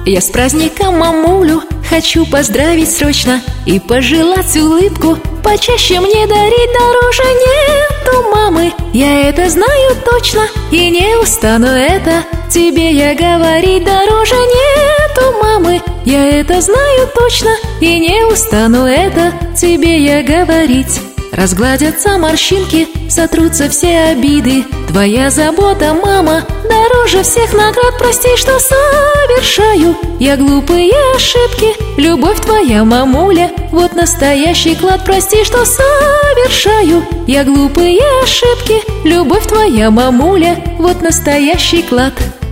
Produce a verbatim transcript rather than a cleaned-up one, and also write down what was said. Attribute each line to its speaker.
Speaker 1: Я с праздником мамулю хочу поздравить срочно и пожелать улыбку почаще мне дарить. Дороже нету мамы, я это знаю точно, и не устану это тебе я говорить. Дороже нету мамы, я это знаю точно, и не устану это тебе я говорить. Разгладятся морщинки, сотрутся все обиды. Твоя забота, мама, дороже всех наград. Прости, что совершаю я глупые ошибки. Любовь твоя, мамуля, вот настоящий клад. Прости, что совершаю я глупые ошибки. Любовь твоя, мамуля, вот настоящий клад.